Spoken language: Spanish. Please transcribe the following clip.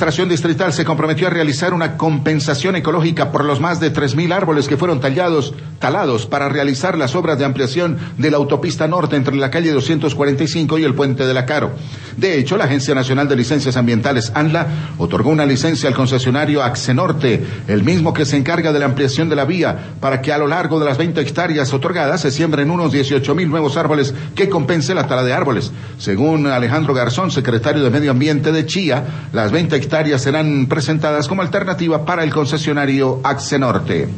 Administración Distrital se comprometió a realizar una compensación ecológica por los más de 3.000 árboles que fueron talados para realizar las obras de ampliación de la autopista norte entre la calle 245 y el puente de la Caro. De hecho, la Agencia Nacional de Licencias Ambientales, ANLA, otorgó una licencia al concesionario Accenorte, el mismo que se encarga de la ampliación de la vía, para que a lo largo de las 20 hectáreas otorgadas se siembren unos 18.000 nuevos árboles que compense la tala de árboles. Según Alejandro Garzón, secretario de Medio Ambiente de Chía, las 20 hectáreas serán presentadas como alternativa para el concesionario Accenorte.